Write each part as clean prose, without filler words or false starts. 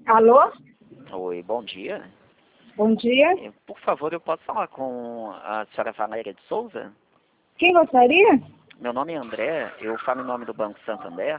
Alô? Oi, bom dia. Bom dia. Por favor, eu posso falar com a senhora Valéria de Souza? Quem gostaria? Meu nome é André, eu falo em nome do Banco Santander.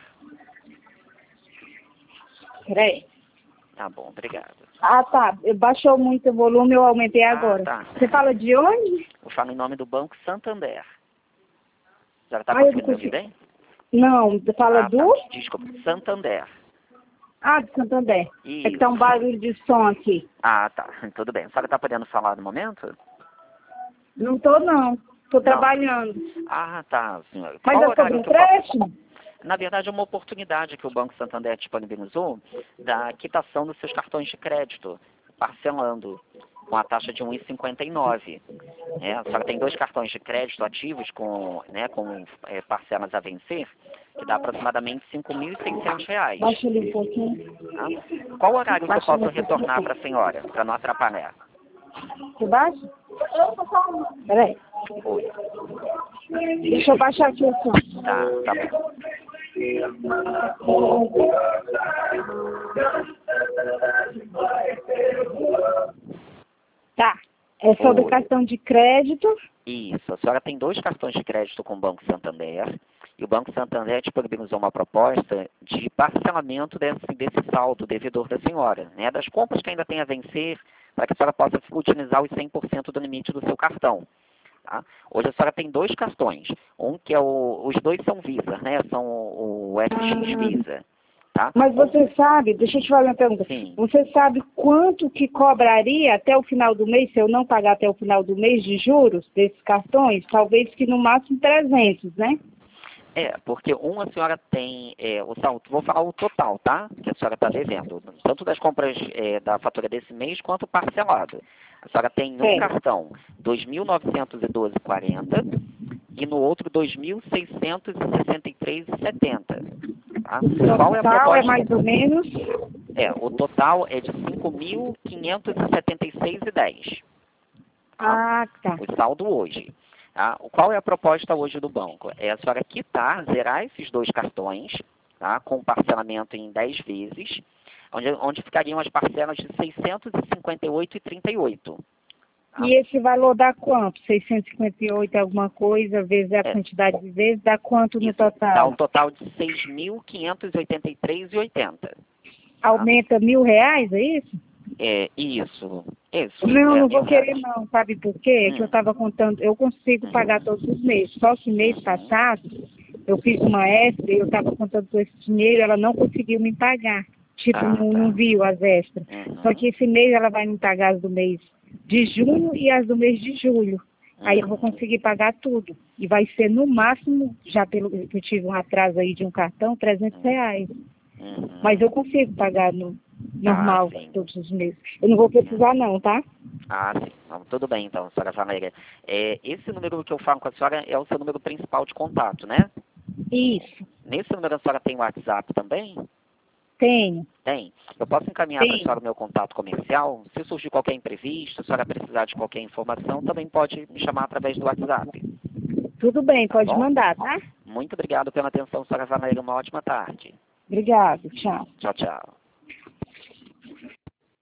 Peraí. Tá bom, obrigado. Ah, tá. Baixou muito o volume, eu aumentei agora. Tá. Você fala de onde? Eu falo em nome do Banco Santander. A senhora está Eu não conseguindo me ouvir consigo. bem? Não, você fala do... Tá. Desculpa, Santander. Ah, de Santander. É que tá um Isso. barulho de som aqui. Tá. Tudo bem. A senhora está podendo falar no momento? Não tô, não. Tô Não. trabalhando. Tá, senhora. Mas Qual é horário sobre que eu posso... empréstimo? Na verdade, é uma oportunidade que o Banco Santander disponibilizou da quitação dos seus cartões de crédito, parcelando, com a taxa de 1,59. A senhora tem 2 cartões de crédito ativos com parcelas a vencer, que dá aproximadamente R$ 5.600. Baixa ali um pouquinho. Tá? Qual horário que eu Baixa posso ali um pouquinho. retornar para a senhora, para não atrapalhar? Você baixa? Peraí. Oi. Deixa eu baixar aqui o som. Tá bom. Tá. É sobre Oi. cartão de crédito. Isso, a senhora tem 2 cartões de crédito com o Banco Santander e o Banco Santander disponibilizou uma proposta de parcelamento desse saldo devedor da senhora, das compras que ainda tem a vencer, para que a senhora possa utilizar os 100% do limite do seu cartão. Tá? Hoje a senhora tem 2 cartões, um que os 2 são Visa, são o FX Visa. Tá? Mas você sabe, deixa eu te fazer uma pergunta. Sim. Você sabe quanto que cobraria até o final do mês, se eu não pagar até o final do mês de juros desses cartões? Talvez que no máximo 300, né? Porque a senhora tem o saldo, vou falar o total, tá? Que a senhora está devendo, tanto das compras da fatura desse mês quanto parcelado. A senhora tem um cartão 2.912,40 e no outro 2.663,70. Tá? Qual é a proposta? É mais ou menos. O total é de 5.576,10. Tá. O saldo hoje. Tá? Qual é a proposta hoje do banco? É a senhora quitar, zerar esses 2 cartões, tá? Com parcelamento em 10 vezes, onde ficariam as parcelas de R$ 658,38. Tá? E esse valor dá quanto? 658 alguma coisa, vezes a quantidade de vezes, dá quanto no total? Dá um total de R$ 6.583,80. Aumenta R$ 1.000, é isso? Isso. Não vou querer não, sabe por quê? É que eu estava contando, eu consigo pagar todos os meses, só que mês passado eu fiz uma extra e eu estava contando com esse dinheiro, ela não conseguiu me pagar, não viu as extras. Só que esse mês ela vai me pagar as do mês de junho e as do mês de julho. Aí eu vou conseguir pagar tudo. E vai ser no máximo, já pelo que eu tive um atraso aí de um cartão, R$ 300. Mas eu consigo pagar normal todos os meses. Eu não vou precisar não, tá? Sim. Tudo bem então, senhora Valéria. Esse número que eu falo com a senhora é o seu número principal de contato, né? Isso. Nesse número a senhora tem WhatsApp também? Tenho. Tem. Eu posso encaminhar para a senhora o meu contato comercial? Se surgir qualquer imprevisto, se a senhora precisar de qualquer informação, também pode me chamar através do WhatsApp. Tudo bem, pode mandar, tá? Muito obrigado pela atenção, senhora Valéria. Uma ótima tarde. Obrigado, tchau. Tchau, tchau.